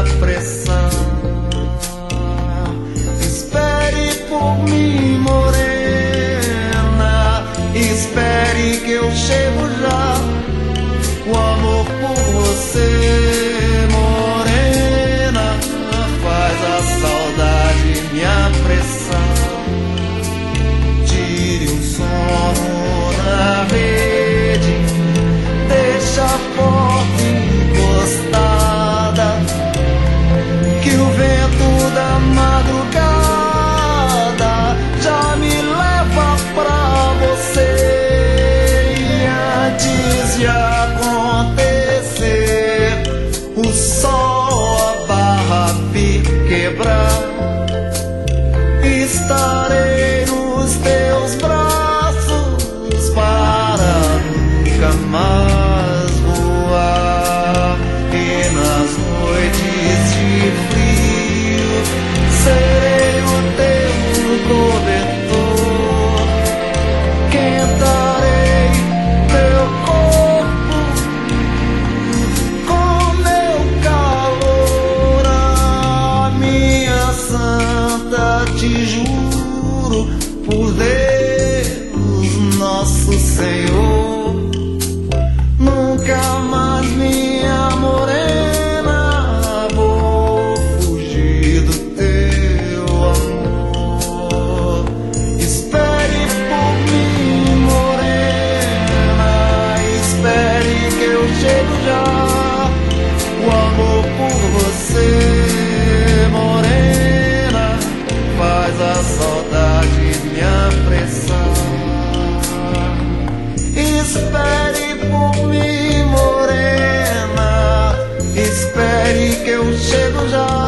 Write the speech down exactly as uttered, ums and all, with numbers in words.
minha pressão. Espere por mim, morena, espere que eu chego já. O amor por você, morena, faz a saudade minha pressão. Tire um sono na rede, deixa a porta encostada, que o vento da madrugada já me leva pra você. E antes de acontecer o sol a barra quebrar, estarei nos teus braços para nunca mais voar. E nas noites de frio serei o teu cobertor, quentarei teu corpo com meu calor. A minha santa, te juro por Deus nosso Senhor, nunca mais, minha morena, vou fugir do teu amor. Espere por mim, morena, espere que eu chego já. O amor por você, morena, faz a saudade minha pressão. Espere por mim, morena, espere que eu chego já.